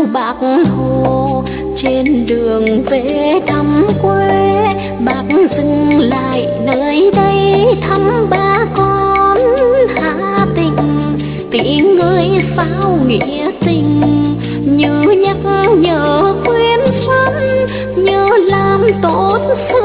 Bác Hồ trên đường về thăm quê, bác dừng lại nơi đây thăm ba con Hà Tĩnh, tiếng người sao nghĩa tình như nhắc nhở khuyên săn, nhớ làm tốt